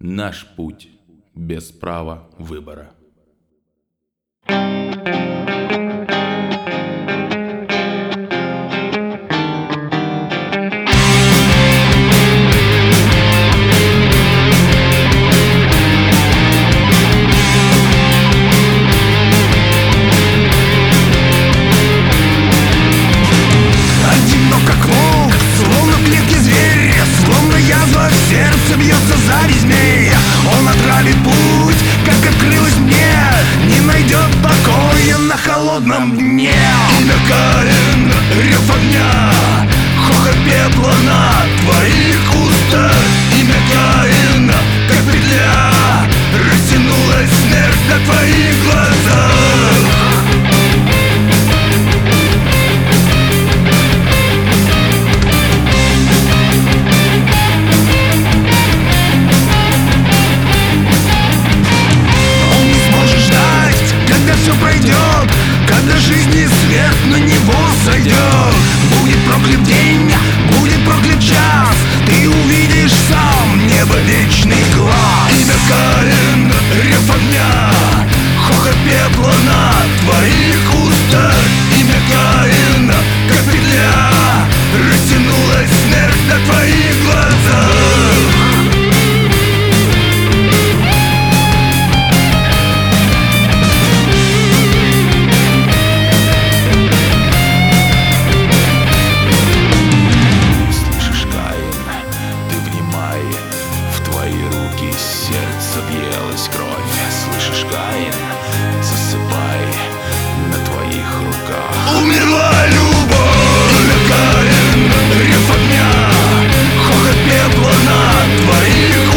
Наш путь без права выбора. Одинок как волк, словно в клетке зверь, словно язва в сердце бьется за змея. Он отравит путь, как открылось мне, не найдет покоя на холодном дне. Имя Каин, рев огня, хохот пепла на твоих устах. Имя Каин, как петля, растянулась смерть на твоих глазах. Все пройдет, когда жизни свет на него сойдет. Будет проклят день, будет проклят час, ты увидишь сам небо вечный глаз. Имя Каин, рев огня, хохот пепла на твоих устах. Имя Каин, как петля, растянулась смерть на твоих глазах. Сердце въелась кровь, слышишь, Каин? Засыпай на твоих руках. Умерла любовь. Имя Каин, рев огня, хохот пепла на твоих